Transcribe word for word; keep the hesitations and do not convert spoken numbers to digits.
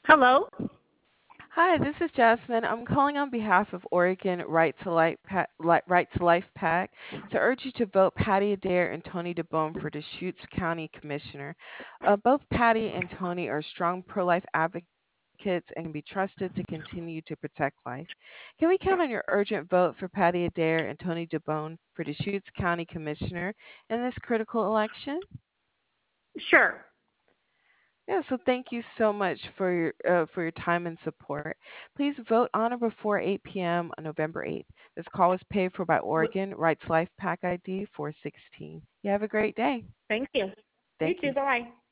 Hello? Hi, this is Jasmine. I'm calling on behalf of Oregon Right to Life, Pa- Li- right to Life PAC to urge you to vote Patty Adair and Tony DeBone for Deschutes County Commissioner. Uh, both Patty and Tony are strong pro-life advocates and can be trusted to continue to protect life. Can we count on your urgent vote for Patty Adair and Tony DeBone for Deschutes County Commissioner in this critical election? Sure. Yeah, so thank you so much for your uh, for your time and support. Please vote on or before eight p m on November eighth. This call is paid for by Oregon Rights Life PAC I D four sixteen. You have a great day. Thank you. You Thank too. you. Bye.